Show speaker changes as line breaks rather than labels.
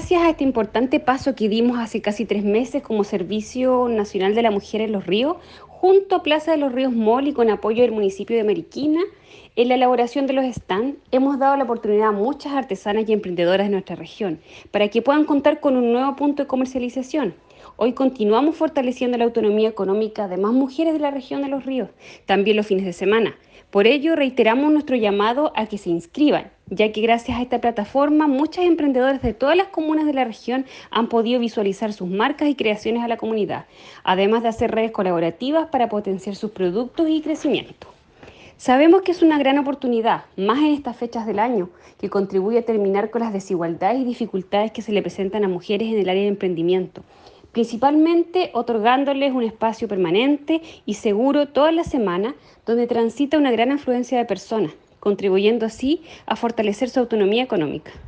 Gracias a este importante paso que dimos hace casi 3 meses como Servicio Nacional de la Mujer en los Ríos, junto a Plaza de los Ríos Mall y con apoyo del municipio de Mariquina, en la elaboración de los stands hemos dado la oportunidad a muchas artesanas y emprendedoras de nuestra región para que puedan contar con un nuevo punto de comercialización. Hoy continuamos fortaleciendo la autonomía económica de más mujeres de la región de los ríos, también los fines de semana. Por ello, reiteramos nuestro llamado a que se inscriban, ya que gracias a esta plataforma muchas emprendedoras de todas las comunas de la región han podido visualizar sus marcas y creaciones a la comunidad, además de hacer redes colaborativas para potenciar sus productos y crecimiento. Sabemos que es una gran oportunidad, más en estas fechas del año, que contribuye a terminar con las desigualdades y dificultades que se le presentan a mujeres en el área de emprendimiento, principalmente otorgándoles un espacio permanente y seguro toda la semana donde transita una gran afluencia de personas, contribuyendo así a fortalecer su autonomía económica.